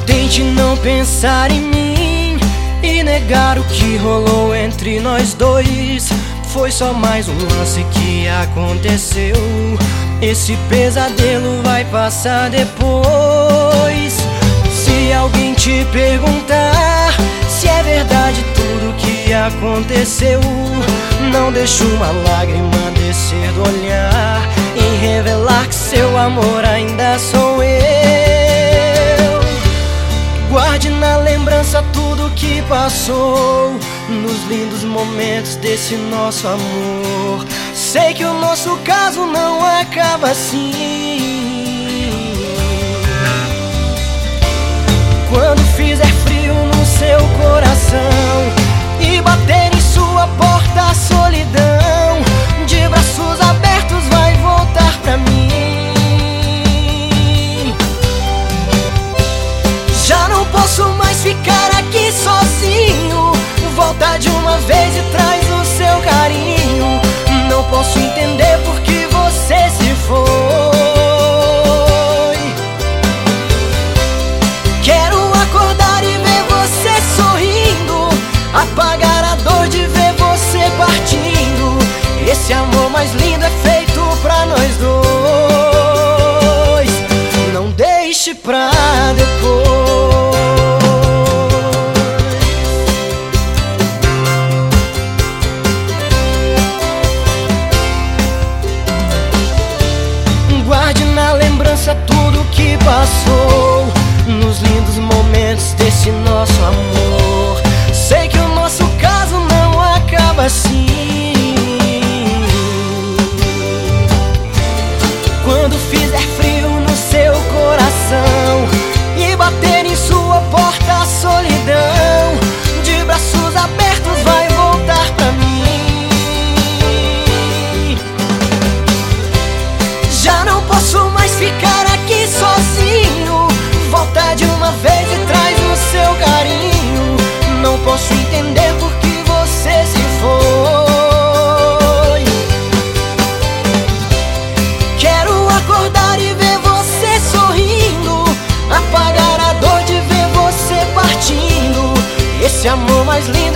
Tente não pensar em mim e negar o que rolou entre nós dois. Foi só mais um lance que aconteceu. Esse pesadelo vai passar depois. Se alguém te perguntar se é verdade tudo que aconteceu, não deixe uma lágrima descer do olhar em revelar que seu amor ainda sou eu. Guarde na lembrança tudo que passou nos lindos momentos desse nosso amor. Sei que o nosso caso não acaba assim. Quando fizer frio no seu coração e bater em sua porta a solidão, de braços abertos vai voltar pra mim. Já não posso mais ficar aqui sozinho. Volta de uma vez e traz o seu carinho. Não posso entender por que você se foi. Quero acordar e ver você sorrindo, apagar a dor de ver você partindo. Esse amor mais lindo é feito pra nós dois. Não deixe pra depois. Guarde na lembrança tudo que passou nos lindos momentos desse nosso amor. Sei que o nosso caso não acaba assim. Quando fizer frio no seu coração e bater em sua porta a solidão, de braços abertos vai voltar pra mim. Já não posso mais ficar aqui sozinho. Volta de uma vez e traz o seu carinho. Não posso entender por que você se foi. Quero acordar e ver você sorrindo, apagar a dor de ver você partindo. Esse amor mais lindo